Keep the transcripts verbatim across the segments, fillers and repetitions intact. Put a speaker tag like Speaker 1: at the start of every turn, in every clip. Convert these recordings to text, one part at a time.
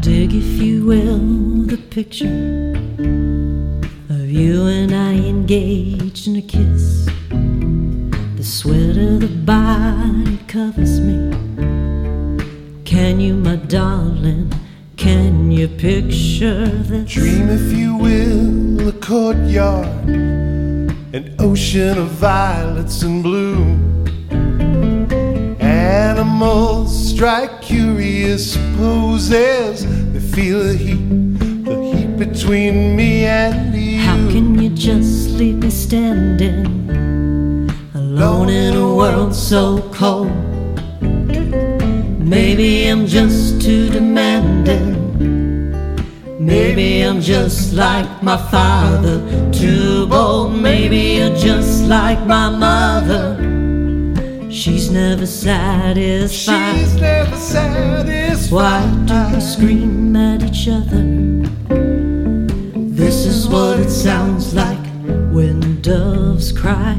Speaker 1: dig, if you will, the picture of you and I engaged in a kiss. The sweat of the body covers me. Can you, my darling, can you picture this?
Speaker 2: Dream, if you will, a courtyard, an ocean of violets and blue. Animals strike curious poses. They feel the heat, the heat between me and you.
Speaker 1: How can you just leave me standing alone in a world so cold? Maybe I'm just too demanding. Maybe I'm just like my father, too bold. Maybe you're just like my mother. She's never satisfied.
Speaker 2: She's never satisfied.
Speaker 1: Why do we scream at each other? This is what it sounds like when doves cry.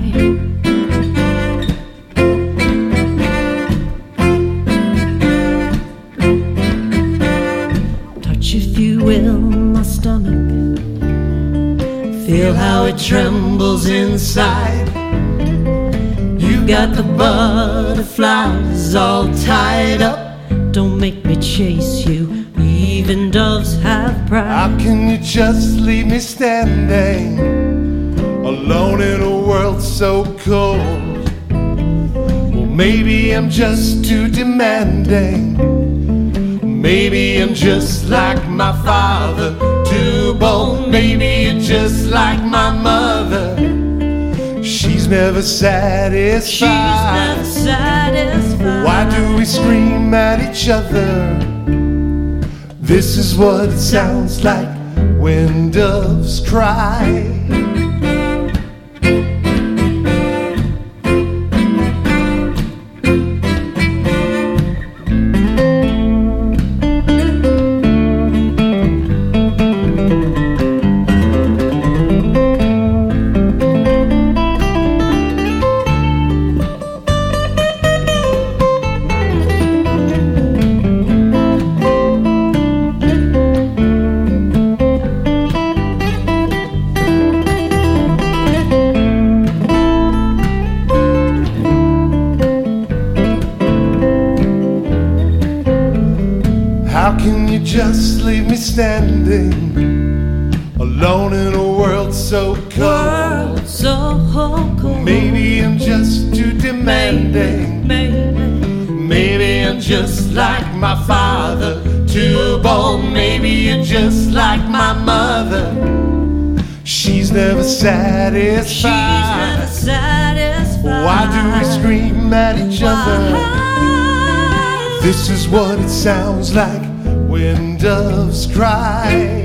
Speaker 1: Touch, if you will, my stomach. Feel how it trembles inside. You've got the butterflies all tied up. Don't make me chase you, even doves have pride.
Speaker 2: How can you just leave me standing alone in a world so cold? Well, maybe I'm just too demanding. Maybe I'm just like my father, too bold. Maybe you're just like my mother. She's never satisfied.
Speaker 1: She's never satisfied.
Speaker 2: Why do we scream at each other? This is what it sounds like when doves cry. How can you just leave me standing alone in a world so cold?
Speaker 1: World so cold.
Speaker 2: Maybe I'm just too demanding.
Speaker 1: Maybe,
Speaker 2: Maybe I'm just like my father, too bold. Maybe you're just like my mother. She's never satisfied.
Speaker 1: she's never satisfied.
Speaker 2: Why do we scream at each other?
Speaker 1: Why?
Speaker 2: This is what it sounds like when doves cry.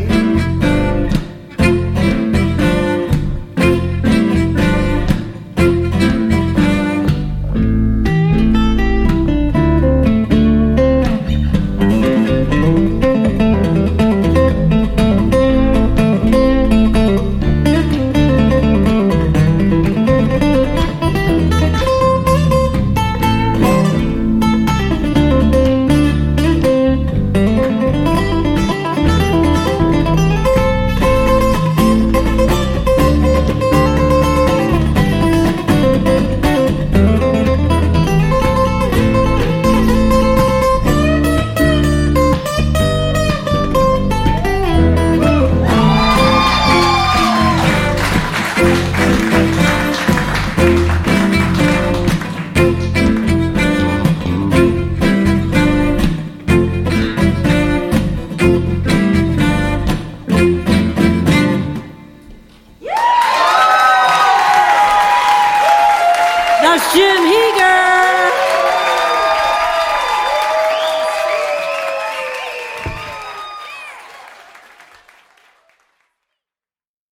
Speaker 1: That's Jim Heger.